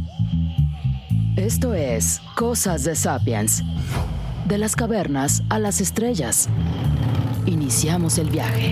Esto es Cosas de Sapiens. De las cavernas a las estrellas. Iniciamos el viaje.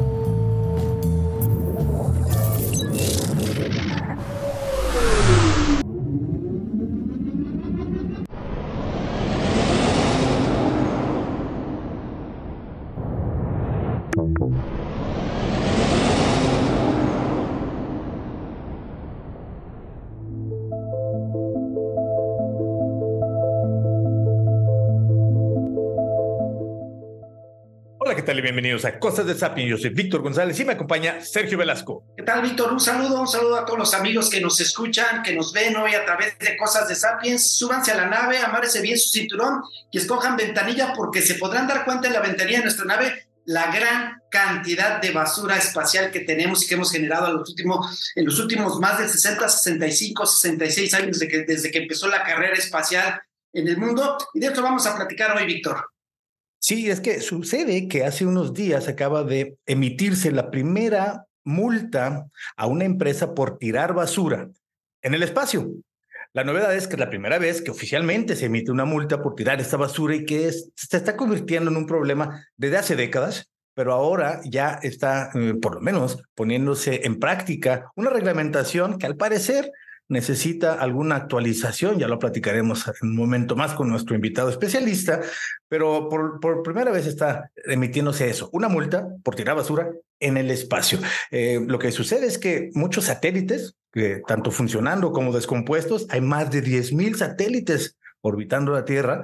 Hola, ¿qué tal? Y bienvenidos a Cosas de Sapiens. Yo soy Víctor González y me acompaña Sergio Velasco. ¿Qué tal, Víctor? Un saludo a todos los amigos que nos escuchan, que nos ven hoy a través de Cosas de Sapiens. Súbanse a la nave, amárrense bien su cinturón y escojan ventanilla porque se podrán dar cuenta en la ventanilla de nuestra nave la gran cantidad de basura espacial que tenemos y que hemos generado en los últimos más de 60, 65, 66 años desde que empezó la carrera espacial en el mundo. Y de esto vamos a platicar hoy, Víctor. Sí, es que sucede que hace unos días acaba de emitirse la primera multa a una empresa por tirar basura en el espacio. La novedad es que es la primera vez que oficialmente se emite una multa por tirar esta basura y que se está convirtiendo en un problema desde hace décadas, pero ahora ya está, por lo menos, poniéndose en práctica una reglamentación que al parecer necesita alguna actualización, ya lo platicaremos en un momento más con nuestro invitado especialista, pero por primera vez está emitiéndose eso, una multa por tirar basura en el espacio. Lo que sucede es que muchos satélites, tanto funcionando como descompuestos, hay más de 10,000 satélites orbitando la Tierra,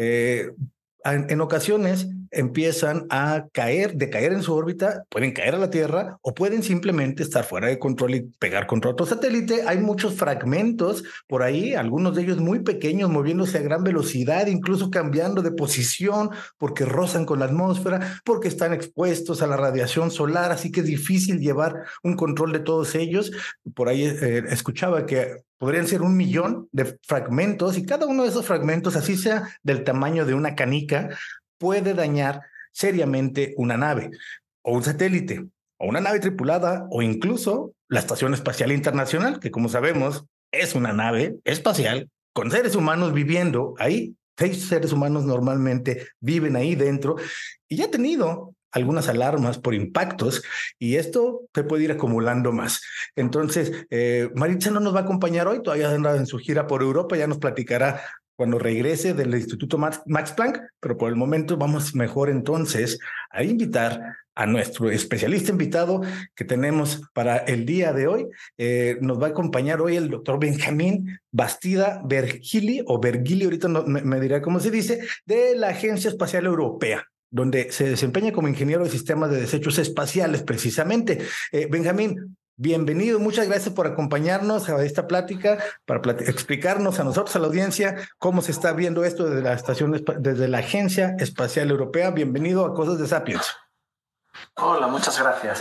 en ocasiones empiezan a decaer en su órbita, pueden caer a la Tierra o pueden simplemente estar fuera de control y pegar contra otro satélite. Hay muchos fragmentos por ahí, algunos de ellos muy pequeños, moviéndose a gran velocidad, incluso cambiando de posición porque rozan con la atmósfera, porque están expuestos a la radiación solar, así que es difícil llevar un control de todos ellos. Por ahí escuchaba que podrían ser 1,000,000 de fragmentos y cada uno de esos fragmentos, así sea del tamaño de una canica, puede dañar seriamente una nave o un satélite o una nave tripulada o incluso la Estación Espacial Internacional, que como sabemos es una nave espacial con seres humanos viviendo ahí. 6 seres humanos normalmente viven ahí dentro y ya ha tenido algunas alarmas por impactos y esto se puede ir acumulando más. Entonces, Maritza no nos va a acompañar hoy, todavía anda en su gira por Europa, ya nos platicará cuando regrese del Instituto Max Planck, pero por el momento vamos mejor entonces a invitar a nuestro especialista invitado que tenemos para el día de hoy. Nos va a acompañar hoy el doctor Benjamín Bastida Vergili, o Vergili, ahorita me dirá cómo se dice, de la Agencia Espacial Europea, donde se desempeña como ingeniero de sistemas de desechos espaciales, precisamente. Benjamín, bienvenido, muchas gracias por acompañarnos a esta plática, para explicarnos a nosotros, a la audiencia, cómo se está viendo esto desde la Agencia Espacial Europea. Bienvenido a Cosas de Sapiens. Hola, muchas gracias.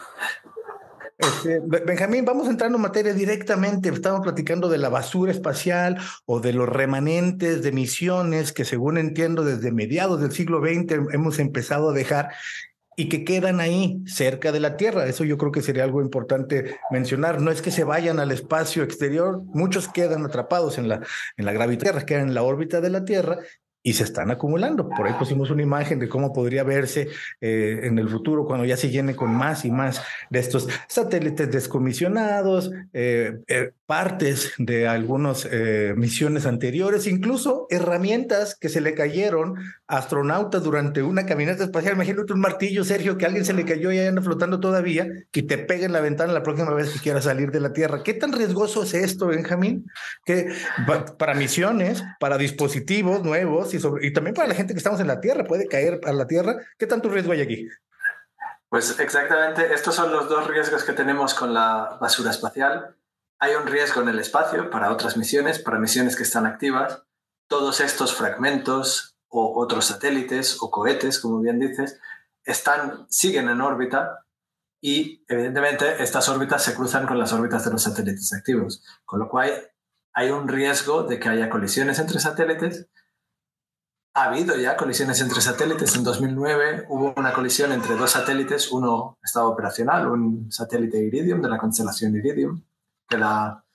Benjamín, vamos entrando en materia directamente. Estamos platicando de la basura espacial o de los remanentes de misiones que, según entiendo, desde mediados del siglo XX hemos empezado a dejar y que quedan ahí cerca de la Tierra. Eso yo creo que sería algo importante mencionar. No es que se vayan al espacio exterior, muchos quedan atrapados en la gravedad, quedan en la órbita de la Tierra y se están acumulando. Por ahí pusimos una imagen de cómo podría verse en el futuro cuando ya se llene con más y más de estos satélites descomisionados, partes de algunas misiones anteriores, incluso herramientas que se le cayeron a astronautas durante una caminata espacial. Imagínate un martillo, Sergio, que a alguien se le cayó y ahí anda flotando todavía, que te pegue en la ventana la próxima vez que quieras salir de la Tierra. ¿Qué tan riesgoso es esto, Benjamín? Que para misiones, para dispositivos nuevos y también para la gente que estamos en la Tierra, puede caer a la Tierra. ¿Qué tanto riesgo hay aquí? Pues exactamente, estos son los dos riesgos que tenemos con la basura espacial. Hay un riesgo en el espacio para otras misiones, para misiones que están activas. Todos estos fragmentos o otros satélites o cohetes, como bien dices, siguen en órbita y evidentemente estas órbitas se cruzan con las órbitas de los satélites activos, con lo cual hay un riesgo de que haya colisiones entre satélites. Ha habido ya colisiones entre satélites. En 2009 hubo una colisión entre dos satélites. Uno estaba operacional, un satélite Iridium de la constelación Iridium, que la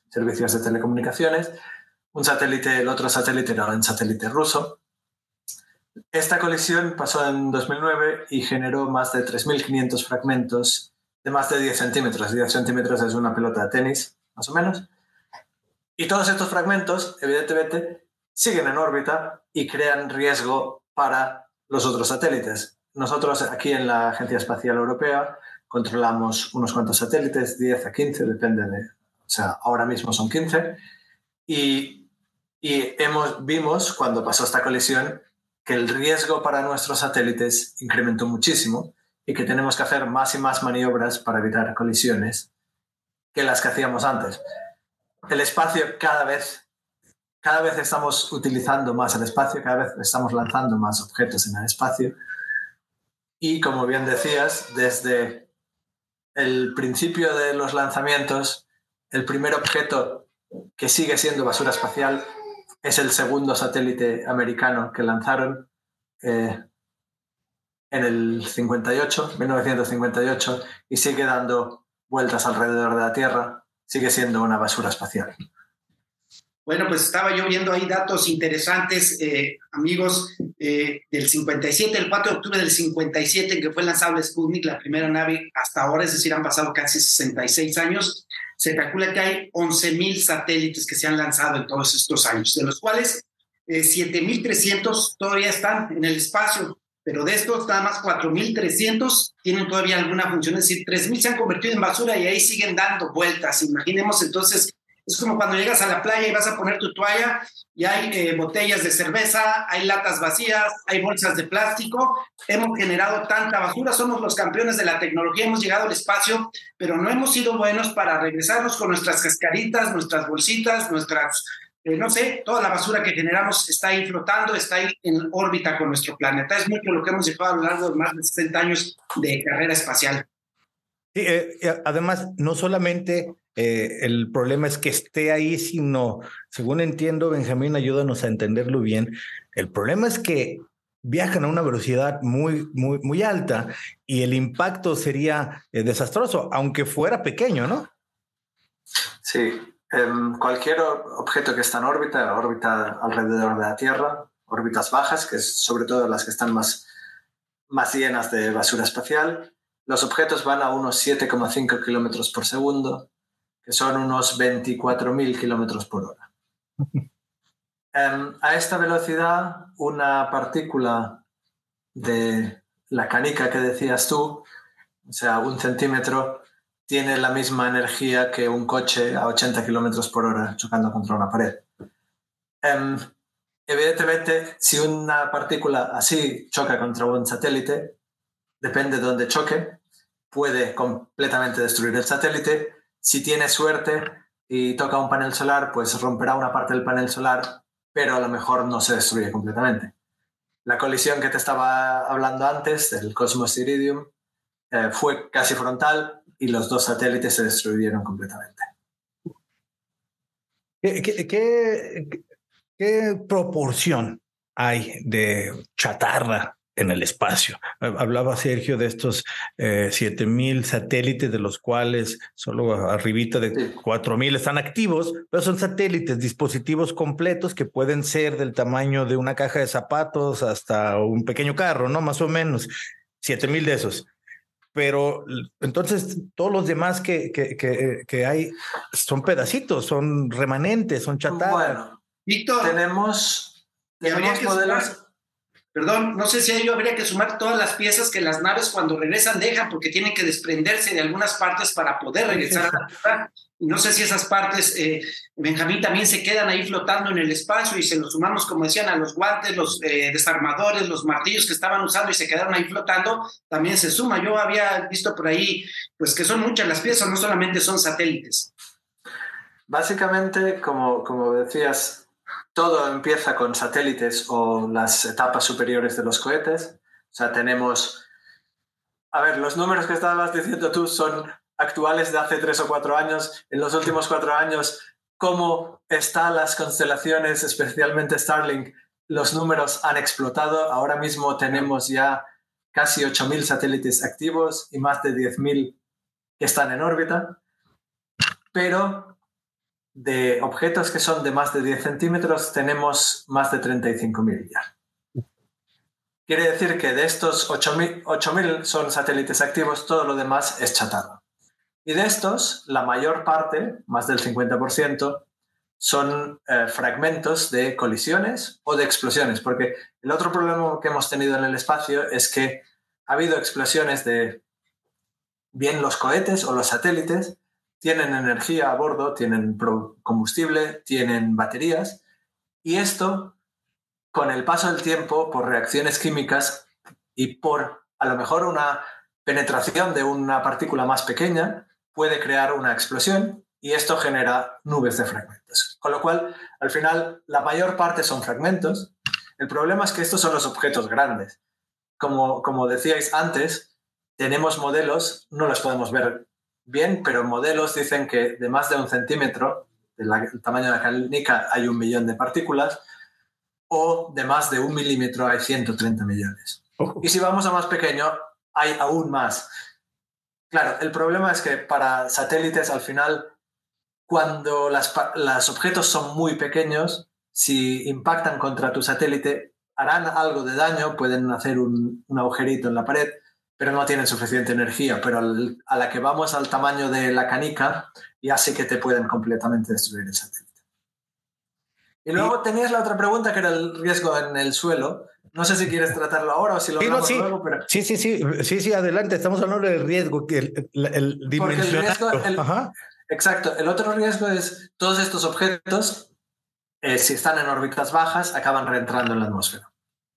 servicios de telecomunicaciones. El otro satélite era un satélite ruso. Esta colisión pasó en 2009 y generó más de 3.500 fragmentos de más de 10 centímetros. 10 centímetros es una pelota de tenis, más o menos. Y todos estos fragmentos, evidentemente, siguen en órbita y crean riesgo para los otros satélites. Nosotros aquí en la Agencia Espacial Europea controlamos unos cuantos satélites, 10 a 15, depende de... O sea, ahora mismo son 15. Y vimos, cuando pasó esta colisión, que el riesgo para nuestros satélites incrementó muchísimo y que tenemos que hacer más y más maniobras para evitar colisiones que las que hacíamos antes. El espacio cada vez estamos utilizando más el espacio, cada vez estamos lanzando más objetos en el espacio. Y como bien decías, desde el principio de los lanzamientos, el primer objeto que sigue siendo basura espacial es el segundo satélite americano que lanzaron en el 1958, y sigue dando vueltas alrededor de la Tierra, sigue siendo una basura espacial. Bueno, pues estaba yo viendo ahí datos interesantes, amigos, del 57, el 4 de octubre del 57, en que fue lanzado el Sputnik, la primera nave hasta ahora, es decir, han pasado casi 66 años. Se calcula que hay 11,000 satélites que se han lanzado en todos estos años, de los cuales 7,300 todavía están en el espacio, pero de estos nada más 4,300 tienen todavía alguna función, es decir, 3,000 se han convertido en basura y ahí siguen dando vueltas. Imaginemos entonces, es como cuando llegas a la playa y vas a poner tu toalla y hay botellas de cerveza, hay latas vacías, hay bolsas de plástico. Hemos generado tanta basura, somos los campeones de la tecnología, hemos llegado al espacio, pero no hemos sido buenos para regresarnos con nuestras cascaritas, nuestras bolsitas, no sé, toda la basura que generamos está ahí flotando, está ahí en órbita con nuestro planeta. Es mucho lo que hemos llevado a lo largo de más de 60 años de carrera espacial. Sí, además, no solamente el problema es que esté ahí, sino, según entiendo, Benjamín, ayúdanos a entenderlo bien, el problema es que viajan a una velocidad muy, muy, muy alta y el impacto sería desastroso, aunque fuera pequeño, ¿no? Sí, cualquier objeto que está en órbita alrededor de la Tierra, órbitas bajas, que es sobre todo las que están más llenas de basura espacial, los objetos van a unos 7,5 kilómetros por segundo, que son unos 24.000 kilómetros por hora. A esta velocidad, una partícula de la canica que decías tú, o sea, 1 centímetro, tiene la misma energía que un coche a 80 kilómetros por hora chocando contra una pared. Evidentemente, si una partícula así choca contra un satélite, depende de dónde choque, puede completamente destruir el satélite. Si tiene suerte y toca un panel solar, pues romperá una parte del panel solar, pero a lo mejor no se destruye completamente. La colisión que te estaba hablando antes, del Cosmos Iridium, fue casi frontal y los dos satélites se destruyeron completamente. ¿Qué proporción hay de chatarra en el espacio? Hablaba Sergio de estos 7,000 satélites, de los cuales solo arribita de 4,000 están activos, pero son satélites, dispositivos completos que pueden ser del tamaño de una caja de zapatos hasta un pequeño carro, ¿no? Más o menos, 7,000 de esos. Pero entonces todos los demás que hay son pedacitos, son remanentes, son chatarra. Bueno, Víctor, tenemos modelos... Perdón, no sé si a ello habría que sumar todas las piezas que las naves cuando regresan dejan, porque tienen que desprenderse de algunas partes para poder regresar a la Tierra. Y no sé si esas partes, Benjamín, también se quedan ahí flotando en el espacio y se los sumamos, como decían, a los guantes, los desarmadores, los martillos que estaban usando y se quedaron ahí flotando, también se suma. Yo había visto por ahí pues que son muchas las piezas, no solamente son satélites. Básicamente, como decías, todo empieza con satélites o las etapas superiores de los cohetes. O sea, tenemos... A ver, los números que estabas diciendo tú son actuales de hace 3 o 4 años. En los últimos 4 años, cómo están las constelaciones, especialmente Starlink, los números han explotado. Ahora mismo tenemos ya casi 8,000 satélites activos y más de 10,000 que están en órbita. Pero de objetos que son de más de 10 centímetros tenemos más de 35.000 ya. Quiere decir que de estos 8.000 son satélites activos, todo lo demás es chatarra. Y de estos, la mayor parte, más del 50%, son fragmentos de colisiones o de explosiones, porque el otro problema que hemos tenido en el espacio es que ha habido explosiones de bien los cohetes o los satélites, tienen energía a bordo, tienen combustible, tienen baterías, y esto, con el paso del tiempo, por reacciones químicas y por a lo mejor una penetración de una partícula más pequeña, puede crear una explosión y esto genera nubes de fragmentos. Con lo cual, al final, la mayor parte son fragmentos. El problema es que estos son los objetos grandes. Como decíais antes, tenemos modelos, no los podemos ver bien, pero modelos dicen que de más de 1 centímetro, del tamaño de la canica, hay 1 millón de partículas, o de más de 1 milímetro hay 130 millones. Y si vamos a más pequeño, hay aún más. Claro, el problema es que para satélites, al final, cuando los objetos son muy pequeños, si impactan contra tu satélite, harán algo de daño, pueden hacer un agujerito en la pared, pero no tienen suficiente energía. Pero a la que vamos al tamaño de la canica, ya sí que te pueden completamente destruir el satélite. Y luego tenías la otra pregunta, que era el riesgo en el suelo. No sé si quieres tratarlo ahora o si lo hablamos luego, pero... Sí, adelante. Estamos hablando del riesgo, que el dimensionado. Exacto. El otro riesgo es todos estos objetos, si están en órbitas bajas, acaban reentrando en la atmósfera.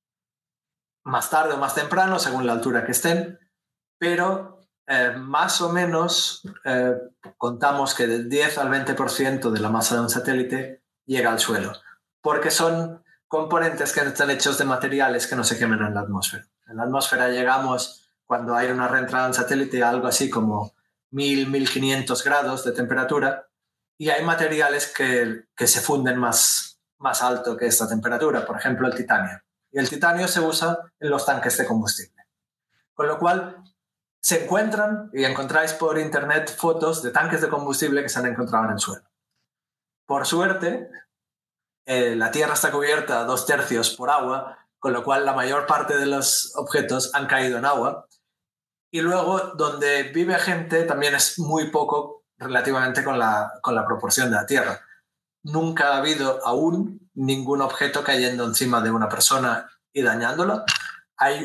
Más tarde o más temprano, según la altura que estén, pero más o menos contamos que del 10 al 20% de la masa de un satélite llega al suelo, porque son componentes que están hechos de materiales que no se queman en la atmósfera. En la atmósfera llegamos, cuando hay una reentrada en satélite, a algo así como 1.000-1.500 grados de temperatura, y hay materiales que se funden más alto que esta temperatura, por ejemplo el titanio. Y el titanio se usa en los tanques de combustible. Con lo cual se encuentran, y encontráis por internet, fotos de tanques de combustible que se han encontrado en el suelo. Por suerte, la Tierra está cubierta a 2/3 por agua, con lo cual la mayor parte de los objetos han caído en agua. Y luego, donde vive gente, también es muy poco relativamente con la proporción de la Tierra. Nunca ha habido aún ningún objeto cayendo encima de una persona y dañándola. Hay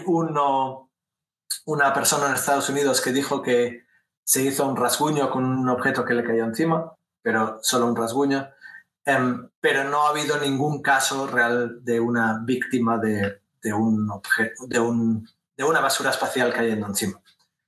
una persona en Estados Unidos que dijo que se hizo un rasguño con un objeto que le cayó encima, pero solo un rasguño. Pero no ha habido ningún caso real de una víctima de un objeto, de una basura espacial cayendo encima.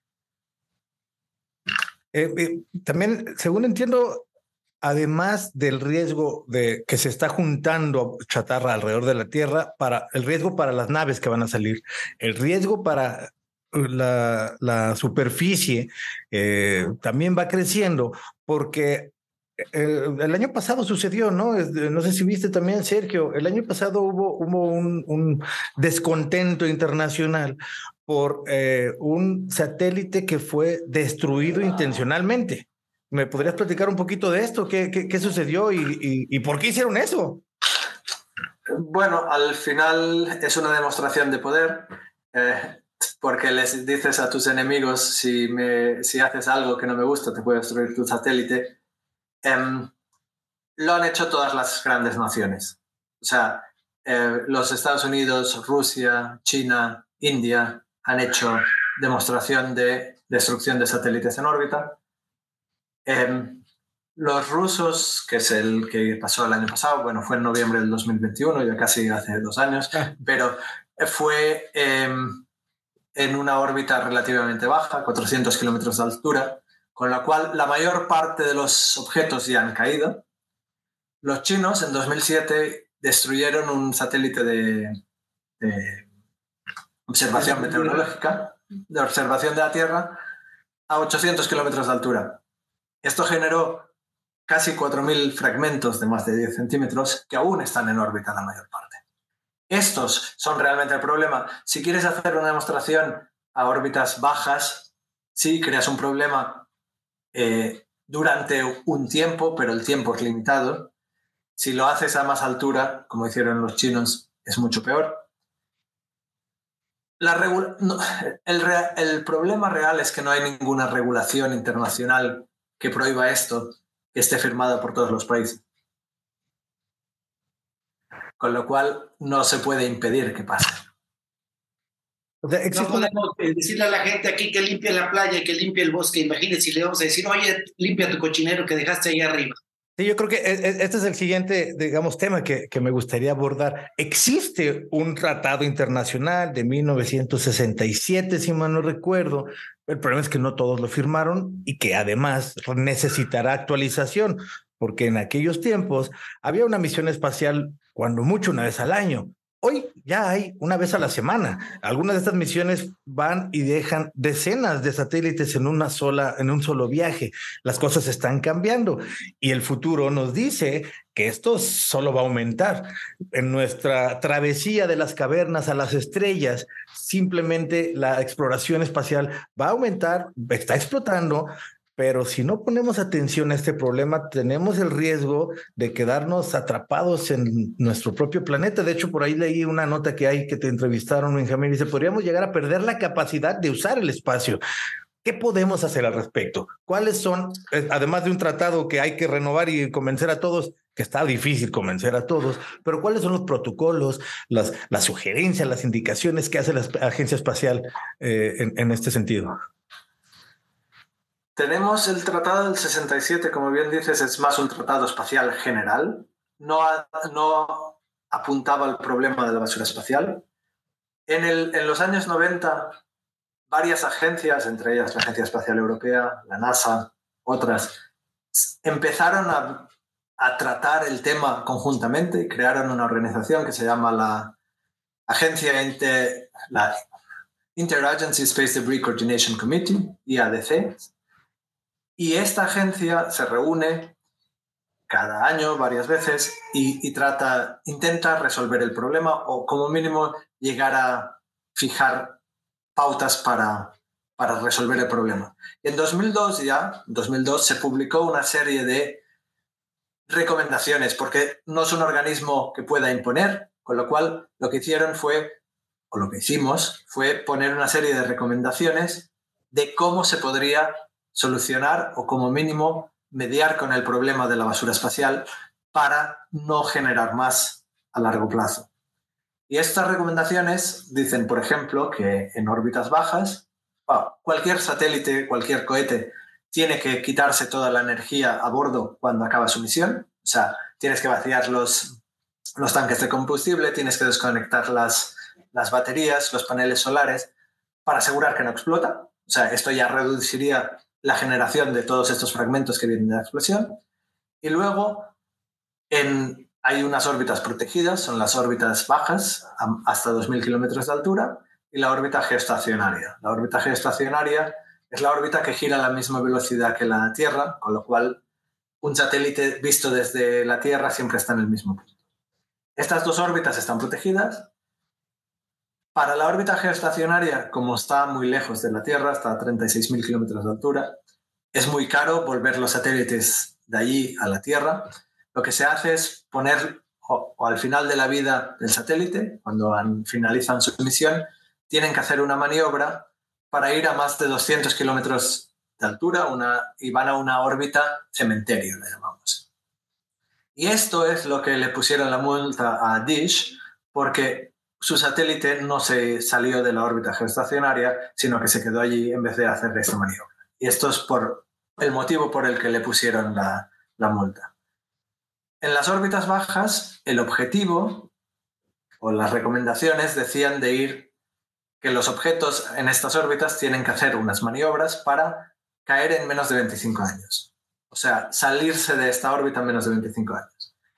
También, según entiendo, además del riesgo de que se está juntando chatarra alrededor de la Tierra, el riesgo para las naves que van a salir, el riesgo para la superficie también va creciendo, porque el año pasado sucedió, ¿no? No sé si viste también, Sergio, el año pasado hubo un descontento internacional por un satélite que fue destruido intencionalmente. ¿Me podrías platicar un poquito de esto? ¿Qué sucedió y por qué hicieron eso? Bueno, al final es una demostración de poder, porque les dices a tus enemigos, si haces algo que no me gusta, te puedo destruir tu satélite. Lo han hecho todas las grandes naciones. O sea, los Estados Unidos, Rusia, China, India han hecho demostración de destrucción de satélites en órbita. Los rusos, que es el que pasó el año pasado, bueno, fue en noviembre del 2021, ya casi hace 2 años, pero fue en una órbita relativamente baja, 400 kilómetros de altura, con la cual la mayor parte de los objetos ya han caído. Los chinos en 2007 destruyeron un satélite de observación meteorológica, de observación de la Tierra, a 800 kilómetros de altura. Esto generó casi 4.000 fragmentos de más de 10 centímetros que aún están en órbita la mayor parte. Estos son realmente el problema. Si quieres hacer una demostración a órbitas bajas, sí creas un problema durante un tiempo, pero el tiempo es limitado. Si lo haces a más altura, como hicieron los chinos, es mucho peor. El problema real es que no hay ninguna regulación internacional que prohíba esto, que esté firmada por todos los países. Con lo cual no se puede impedir que pase. O sea, no podemos decirle a la gente aquí que limpie la playa y que limpie el bosque. Imagínense si le vamos a decir, oye, limpia tu cochinero que dejaste ahí arriba. Sí, yo creo que este es el siguiente, digamos, tema que me gustaría abordar. Existe un tratado internacional de 1967, si mal no recuerdo. El problema es que no todos lo firmaron y que además necesitará actualización, porque en aquellos tiempos había una misión espacial, cuando mucho, una vez al año. Hoy ya hay una vez a la semana. Algunas de estas misiones van y dejan decenas de satélites en un solo viaje. Las cosas están cambiando y el futuro nos dice que esto solo va a aumentar. En nuestra travesía de las cavernas a las estrellas, simplemente la exploración espacial va a aumentar, está explotando. Pero si no ponemos atención a este problema, tenemos el riesgo de quedarnos atrapados en nuestro propio planeta. De hecho, por ahí leí una nota que te entrevistaron, Benjamín, y dice, podríamos llegar a perder la capacidad de usar el espacio. ¿Qué podemos hacer al respecto? ¿Cuáles son, además de un tratado que hay que renovar y convencer a todos, que está difícil convencer a todos, pero cuáles son los protocolos, las sugerencias, las indicaciones que hace la Agencia Espacial en este sentido? Tenemos el Tratado del 67, como bien dices, es más un tratado espacial general. No apuntaba al problema de la basura espacial. En los años 90, varias agencias, entre ellas la Agencia Espacial Europea, la NASA, otras, empezaron a tratar el tema conjuntamente y crearon una organización que se llama la Interagency Space Debris Coordination Committee, IADC. Y esta agencia se reúne cada año, varias veces, y intenta resolver el problema o como mínimo llegar a fijar pautas para resolver el problema. Y en 2002 se publicó una serie de recomendaciones, porque no es un organismo que pueda imponer, con lo cual lo que hicimos fue poner una serie de recomendaciones de cómo se podría solucionar o como mínimo mediar con el problema de la basura espacial para no generar más a largo plazo. Y estas recomendaciones dicen, por ejemplo, que en órbitas bajas, cualquier satélite, cualquier cohete, tiene que quitarse toda la energía a bordo cuando acaba su misión. O sea, tienes que vaciar los tanques de combustible, tienes que desconectar las baterías, los paneles solares, para asegurar que no explota. O sea, esto ya reduciría la generación de todos estos fragmentos que vienen de la explosión. Y luego hay unas órbitas protegidas, son las órbitas bajas, hasta 2.000 kilómetros de altura, y la órbita geoestacionaria. La órbita geoestacionaria es la órbita que gira a la misma velocidad que la Tierra, con lo cual un satélite visto desde la Tierra siempre está en el mismo punto. Estas dos órbitas están protegidas. Para la órbita geoestacionaria, como está muy lejos de la Tierra, está a 36.000 kilómetros de altura, es muy caro volver los satélites de allí a la Tierra. Lo que se hace es poner, o al final de la vida del satélite, cuando finalizan su misión, tienen que hacer una maniobra para ir a más de 200 kilómetros de altura y van a una órbita cementerio, le llamamos. Y esto es lo que le pusieron la multa a Dish, porque su satélite no se salió de la órbita geoestacionaria, sino que se quedó allí en vez de hacer esta maniobra. Y esto es el motivo por el que le pusieron la multa. En las órbitas bajas, el objetivo o las recomendaciones decían que los objetos en estas órbitas tienen que hacer unas maniobras para caer en menos de 25 años. O sea, salirse de esta órbita en menos de 25 años.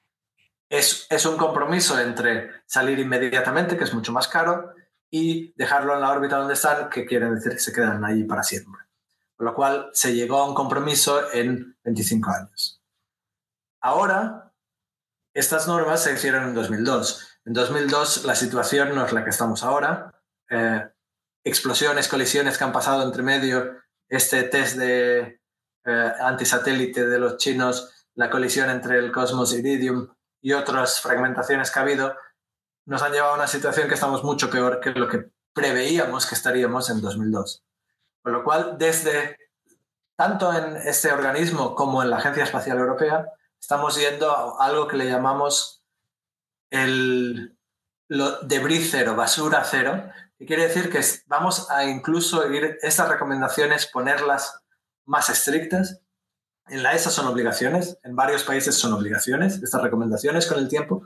Es un compromiso entre salir inmediatamente, que es mucho más caro, y dejarlo en la órbita donde están, que quiere decir que se quedan allí para siempre. Con lo cual se llegó a un compromiso en 25 años. Ahora, estas normas se hicieron en 2002. En 2002 la situación no es la que estamos ahora. Explosiones, colisiones que han pasado entre medio, este test de antisatélite de los chinos, la colisión entre el Cosmos Iridium y otras fragmentaciones que ha habido, nos han llevado a una situación que estamos mucho peor que lo que preveíamos que estaríamos en 2002. Con lo cual, tanto en este organismo como en la Agencia Espacial Europea, estamos yendo a algo que le llamamos el debris cero, basura cero, que quiere decir que vamos a incluso ir estas recomendaciones, ponerlas más estrictas. En la ESA son obligaciones, en varios países son obligaciones, estas recomendaciones con el tiempo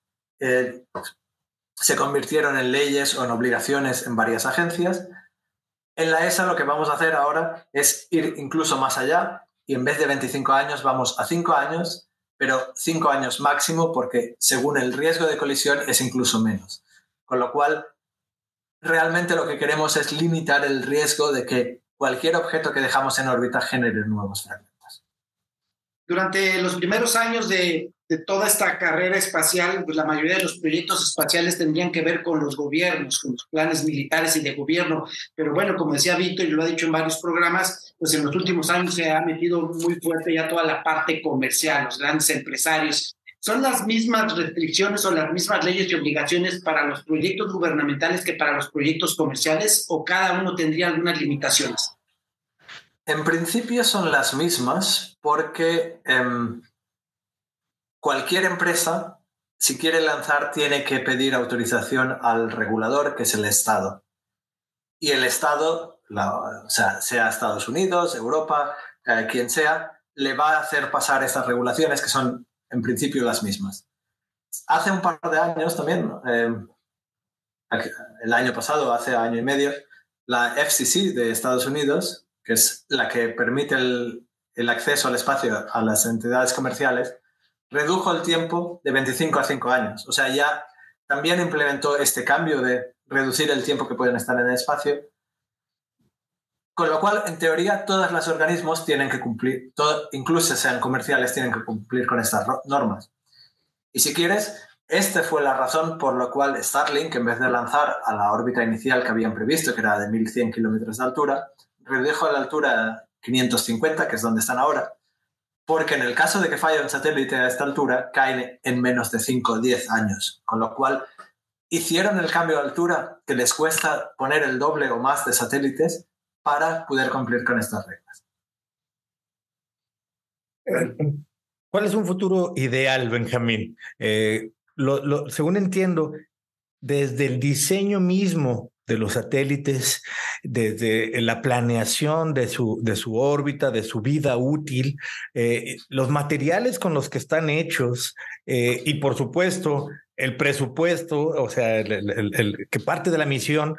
se convirtieron en leyes o en obligaciones en varias agencias. En la ESA lo que vamos a hacer ahora es ir incluso más allá y en vez de 25 años vamos a 5 años, pero 5 años máximo porque según el riesgo de colisión es incluso menos. Con lo cual, realmente lo que queremos es limitar el riesgo de que cualquier objeto que dejamos en órbita genere nuevos fragmentos. Durante los primeros años de toda esta carrera espacial, pues la mayoría de los proyectos espaciales tendrían que ver con los gobiernos, con los planes militares y de gobierno. Pero bueno, como decía Víctor y lo ha dicho en varios programas, pues en los últimos años se ha metido muy fuerte ya toda la parte comercial, los grandes empresarios. ¿Son las mismas restricciones o las mismas leyes y obligaciones para los proyectos gubernamentales que para los proyectos comerciales o cada uno tendría algunas limitaciones? En principio son las mismas porque cualquier empresa, si quiere lanzar, tiene que pedir autorización al regulador, que es el Estado. Y el Estado, sea Estados Unidos, Europa, quien sea, le va a hacer pasar estas regulaciones que son en principio las mismas. Hace un par de años también, el año pasado, hace año y medio, la FCC de Estados Unidos, que es la que permite el acceso al espacio a las entidades comerciales, redujo el tiempo de 25 a 5 años. O sea, ya también implementó este cambio de reducir el tiempo que pueden estar en el espacio. Con lo cual, en teoría, todos los organismos tienen que cumplir, incluso sean comerciales, tienen que cumplir con estas normas. Y si quieres, esta fue la razón por la cual Starlink, en vez de lanzar a la órbita inicial que habían previsto, que era de 1.100 kilómetros de altura, redujo la altura a 550, que es donde están ahora, porque en el caso de que falle un satélite a esta altura, caen en menos de 5 o 10 años. Con lo cual, hicieron el cambio de altura que les cuesta poner el doble o más de satélites para poder cumplir con estas reglas. ¿Cuál es un futuro ideal, Benjamín? Según entiendo, desde el diseño mismo de los satélites, desde la planeación de su órbita, de su vida útil, los materiales con los que están hechos y, por supuesto, el presupuesto, o sea, que parte de la misión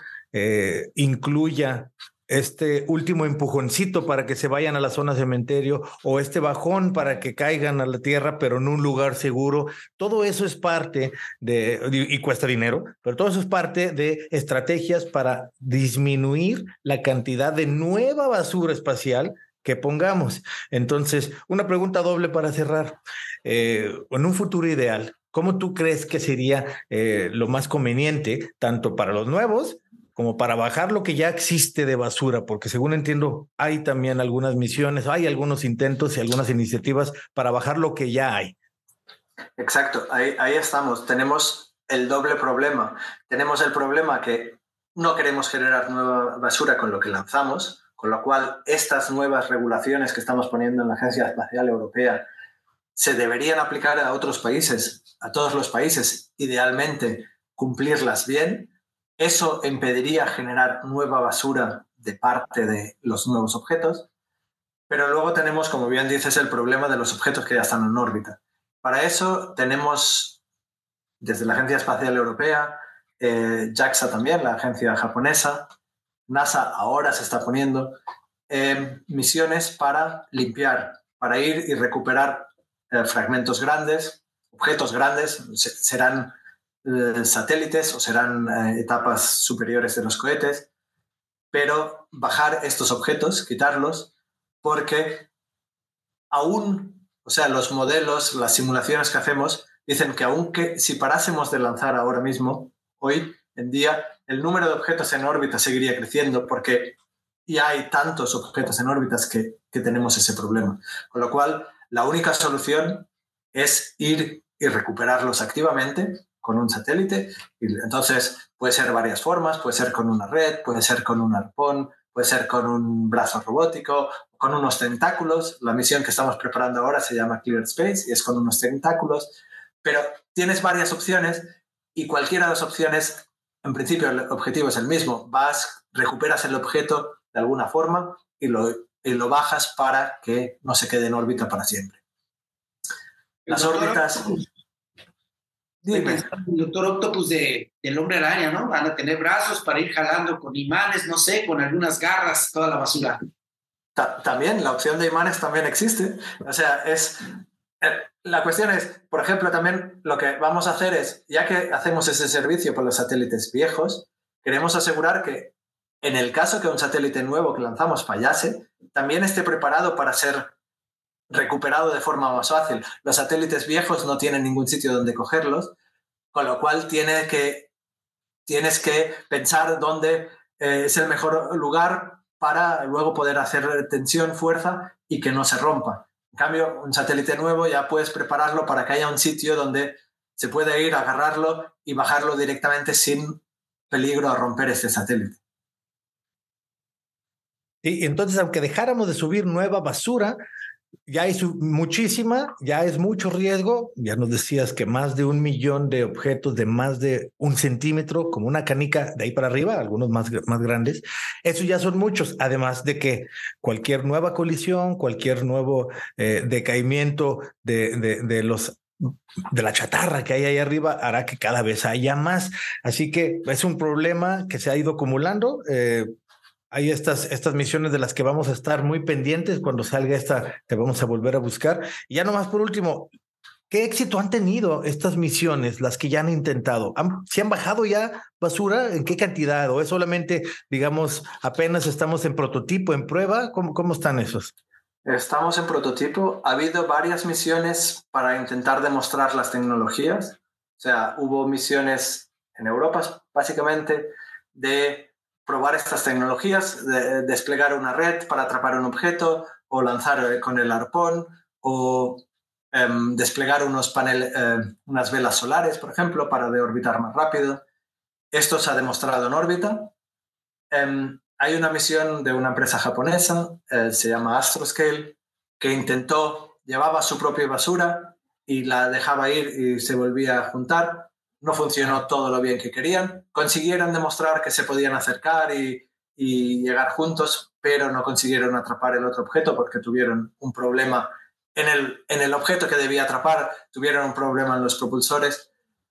incluya este último empujoncito para que se vayan a la zona cementerio o este bajón para que caigan a la tierra, pero en un lugar seguro. Todo eso es parte y cuesta dinero, pero todo eso es parte de estrategias para disminuir la cantidad de nueva basura espacial que pongamos. Entonces, una pregunta doble para cerrar. En un futuro ideal, ¿cómo tú crees que sería lo más conveniente, tanto para los nuevos como para bajar lo que ya existe de basura? Porque según entiendo, hay también algunas misiones, hay algunos intentos y algunas iniciativas para bajar lo que ya hay. Exacto, ahí estamos. Tenemos el doble problema. Tenemos el problema que no queremos generar nueva basura con lo que lanzamos, con lo cual estas nuevas regulaciones que estamos poniendo en la Agencia Espacial Europea se deberían aplicar a otros países, a todos los países, idealmente cumplirlas bien. Eso impediría generar nueva basura de parte de los nuevos objetos, pero luego tenemos, como bien dices, el problema de los objetos que ya están en órbita. Para eso tenemos, desde la Agencia Espacial Europea, JAXA también, la agencia japonesa, NASA ahora se está poniendo misiones para limpiar, para ir y recuperar fragmentos grandes, objetos grandes, serán satélites o serán etapas superiores de los cohetes, pero bajar estos objetos, quitarlos, porque los modelos, las simulaciones que hacemos dicen que aunque si parásemos de lanzar ahora mismo, hoy en día, el número de objetos en órbita seguiría creciendo porque y hay tantos objetos en órbitas que tenemos ese problema. Con lo cual, la única solución es ir y recuperarlos activamente con un satélite. Y entonces puede ser varias formas, puede ser con una red, puede ser con un arpón, puede ser con un brazo robótico, con unos tentáculos. La misión que estamos preparando ahora se llama Clear Space y es con unos tentáculos. Pero tienes varias opciones y cualquiera de las opciones, en principio el objetivo es el mismo. Recuperas el objeto de alguna forma y lo bajas para que no se quede en órbita para siempre. Las órbitas... Dime. El Doctor Octopus del Hombre Araña, ¿no? Van a tener brazos para ir jalando con imanes, no sé, con algunas garras, toda la basura. También, la opción de imanes también existe. O sea, la cuestión es, por ejemplo, también lo que vamos a hacer es, ya que hacemos ese servicio por los satélites viejos, queremos asegurar que en el caso que un satélite nuevo que lanzamos fallase, también esté preparado para ser recuperado de forma más fácil. Los satélites viejos no tienen ningún sitio donde cogerlos, con lo cual tienes que pensar dónde es el mejor lugar para luego poder hacer tensión, fuerza y que no se rompa. En cambio, un satélite nuevo ya puedes prepararlo para que haya un sitio donde se pueda ir, agarrarlo y bajarlo directamente sin peligro a romper este satélite. Y entonces, aunque dejáramos de subir nueva basura, ya hay muchísima, ya es mucho riesgo. Ya nos decías que más de 1 millón de objetos de más de 1 centímetro, como una canica de ahí para arriba, algunos más grandes, eso ya son muchos. Además de que cualquier nueva colisión, cualquier nuevo decaimiento de la chatarra que hay ahí arriba hará que cada vez haya más. Así que es un problema que se ha ido acumulando. Hay estas misiones de las que vamos a estar muy pendientes. Cuando salga esta, te vamos a volver a buscar. Y ya nomás por último, ¿qué éxito han tenido estas misiones, las que ya han intentado? ¿Se han bajado ya basura? ¿En qué cantidad? ¿O es solamente, digamos, apenas estamos en prototipo, en prueba? ¿Cómo están esos? Estamos en prototipo. Ha habido varias misiones para intentar demostrar las tecnologías. O sea, hubo misiones en Europa, básicamente, de probar estas tecnologías, de desplegar una red para atrapar un objeto o lanzar con el arpón o desplegar unas velas solares, por ejemplo, para deorbitar más rápido. Esto se ha demostrado en órbita. Hay una misión de una empresa japonesa, se llama Astroscale, que llevaba su propia basura y la dejaba ir y se volvía a juntar. No funcionó todo lo bien que querían. Consiguieron demostrar que se podían acercar y llegar juntos, pero no consiguieron atrapar el otro objeto porque tuvieron un problema en el objeto que debía atrapar, tuvieron un problema en los propulsores.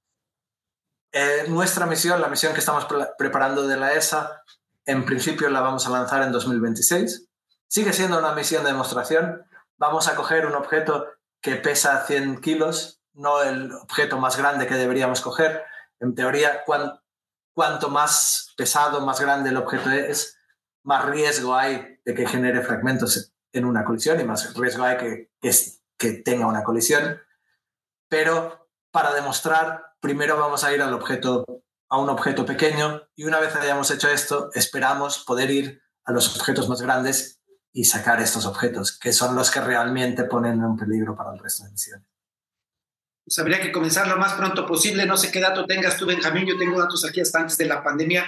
Nuestra misión, la misión que estamos preparando de la ESA, en principio la vamos a lanzar en 2026. Sigue siendo una misión de demostración. Vamos a coger un objeto que pesa 100 kilos, no el objeto más grande que deberíamos coger. En teoría, cuanto más pesado, más grande el objeto es, más riesgo hay de que genere fragmentos en una colisión y más riesgo hay que tenga una colisión. Pero para demostrar, primero vamos a ir a un objeto pequeño y una vez hayamos hecho esto, esperamos poder ir a los objetos más grandes y sacar estos objetos, que son los que realmente ponen en peligro para el resto de misiones. Pues habría que comenzar lo más pronto posible. No sé qué dato tengas tú, Benjamín. Yo tengo datos aquí hasta antes de la pandemia.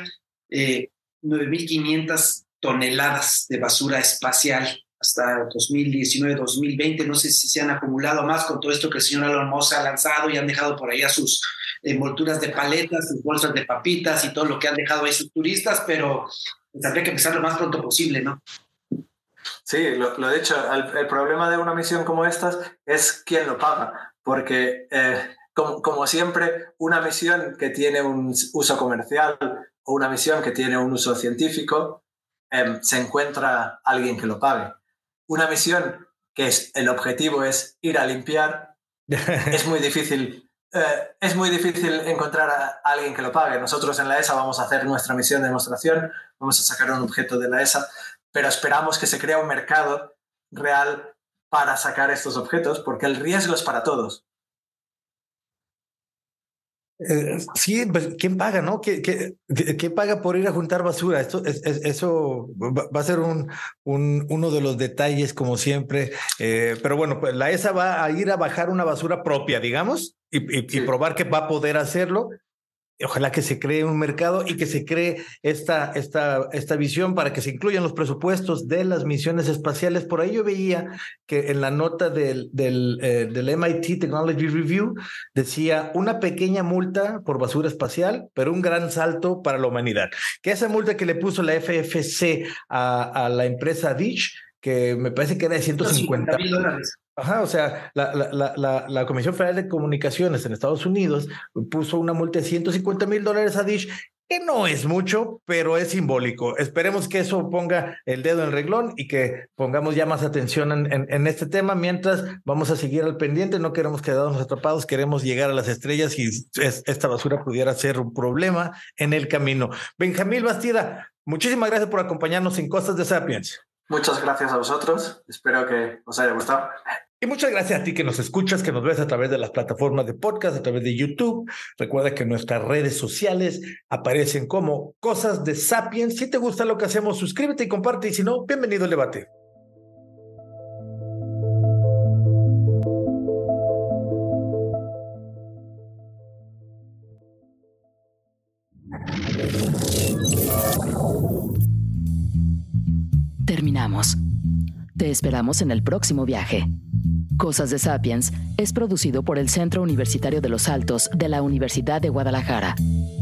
9.500 toneladas de basura espacial hasta 2019-2020. No sé si se han acumulado más con todo esto que el señor Elon Musk ha lanzado y han dejado por ahí a sus envolturas de paletas, sus bolsas de papitas y todo lo que han dejado ahí sus turistas, pero pues habría que empezar lo más pronto posible, ¿no? Sí, lo he dicho. El problema de una misión como estas es quién lo paga. Porque, como siempre, una misión que tiene un uso comercial o una misión que tiene un uso científico, se encuentra alguien que lo pague. Una misión que el objetivo es ir a limpiar, es muy difícil encontrar a alguien que lo pague. Nosotros en la ESA vamos a hacer nuestra misión de demostración, vamos a sacar un objeto de la ESA, pero esperamos que se crea un mercado real para sacar estos objetos, porque el riesgo es para todos. Sí, pues ¿quién paga, no? ¿Qué paga por ir a juntar basura? Eso va a ser uno de los detalles, como siempre. Pero bueno, pues la ESA va a ir a bajar una basura propia, digamos, y probar que va a poder hacerlo. Ojalá que se cree un mercado y que se cree esta visión para que se incluyan los presupuestos de las misiones espaciales. Por ahí yo veía que en la nota del MIT Technology Review decía una pequeña multa por basura espacial, pero un gran salto para la humanidad. Que esa multa que le puso la FFC a la empresa Dish, que me parece que era de $150,000. Ajá, o sea, la Comisión Federal de Comunicaciones en Estados Unidos puso una multa de $150,000 a Dish, que no es mucho, pero es simbólico. Esperemos que eso ponga el dedo en el renglón y que pongamos ya más atención en este tema, mientras vamos a seguir al pendiente. No queremos quedarnos atrapados, queremos llegar a las estrellas y esta basura pudiera ser un problema en el camino. Benjamín Bastida, muchísimas gracias por acompañarnos en Cosas de Sapiens. Muchas gracias a vosotros. Espero que os haya gustado. Y muchas gracias a ti que nos escuchas, que nos ves a través de las plataformas de podcast, a través de YouTube. Recuerda que nuestras redes sociales aparecen como Cosas de Sapiens. Si te gusta lo que hacemos, suscríbete y comparte. Y si no, bienvenido al debate. Terminamos. Te esperamos en el próximo viaje. Cosas de Sapiens es producido por el Centro Universitario de los Altos de la Universidad de Guadalajara.